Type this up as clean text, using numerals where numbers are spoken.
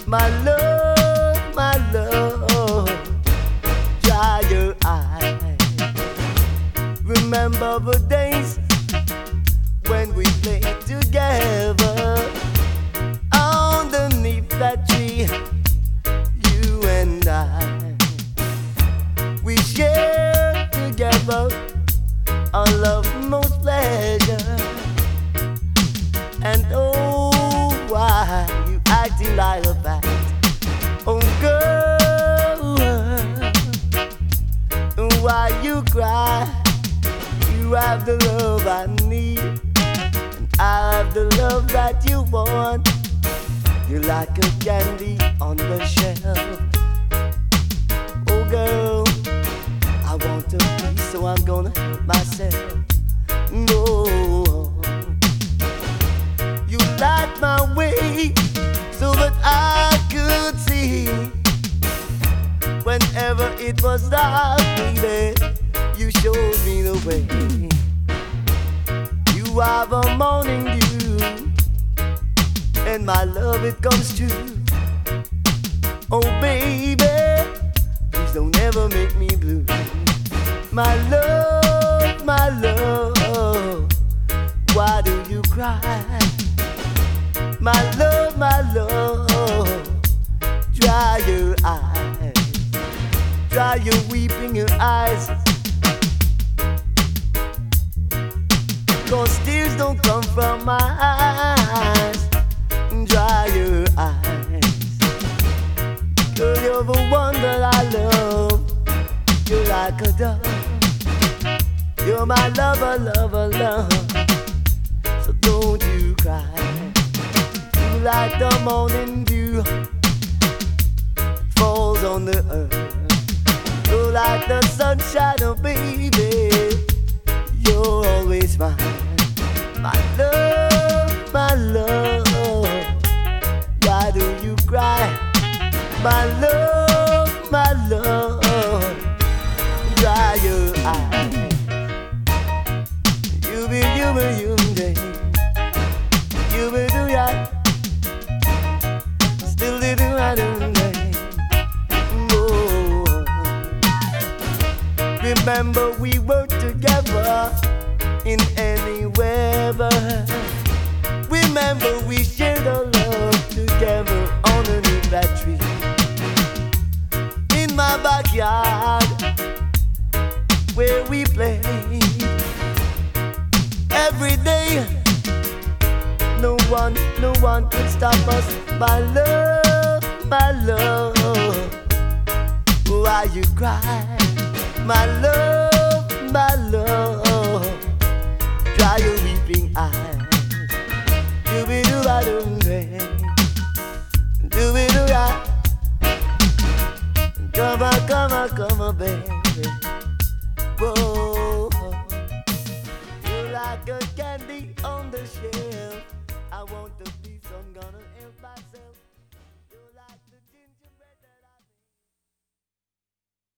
my love, dry your eyes. Remember the days when we played together underneath that tree, you and I. We shared together our love, most pleasure. And oh, why you acting like a bat? Oh girl, why you cry? You have the love I need, and I have the love that you want. You're like a candy on the shelf. Oh girl, I want a piece, so I'm gonna help myself. No, you light my way so that I could see. Whenever it was dark, baby, you showed me the way. You are the morning dew, and my love, it comes true. Oh baby, please don't ever make me blue. My love, why do you cry? My love, dry your eyes, dry your weeping your eyes. 'Cause tears don't come from my eyes. Dry your eyes. Girl, you're the one that I love. You're like a dove. You're my lover, lover, love. So don't you cry. You like the morning dew falls on the earth. You're like the sunshine, oh baby. You're always mine. My love, why do you cry? My love, dry your eyes. You be day. You be do ya. Still do I do day. No. Remember we were together in any weather. Remember we shared our love together underneath that tree. In my backyard where we played every day. No one could stop us. My love, why you cry? My love,